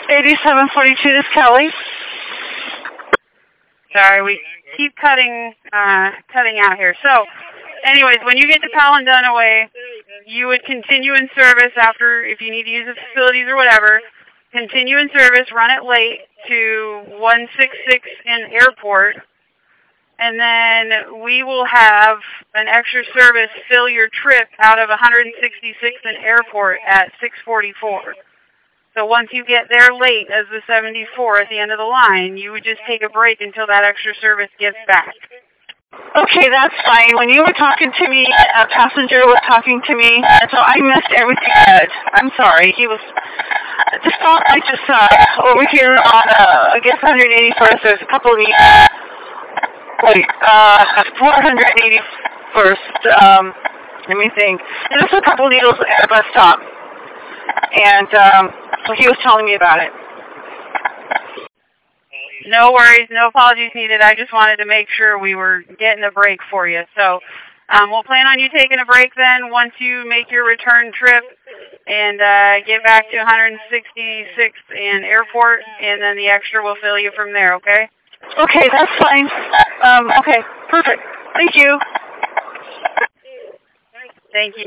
8742, this is Kelly. Sorry, we keep cutting out here. So, anyways, when you get to Palin Dunaway, you would continue in service after, if you need to use the facilities or whatever, continue in service, run it late to 166 in Airport, and then we will have an extra service fill your trip out of 166 in Airport at 644. So once you get there late as the 74 at the end of the line, you would just take a break until that extra service gets back. Okay, that's fine. When you were talking to me, a passenger was talking to me, so I missed everything he said. I'm sorry. He was just over here on, I guess 181st. There's a couple of 481st. Let me think. There's a couple of needles at a bus stop, and so he was telling me about it. No worries, no apologies needed. I just wanted to make sure we were getting a break for you. So we'll plan on you taking a break then once you make your return trip and get back to 166th in Airport, and then the extra will fill you from there, okay? Okay, that's fine. Okay, perfect. Thank you. Thank you.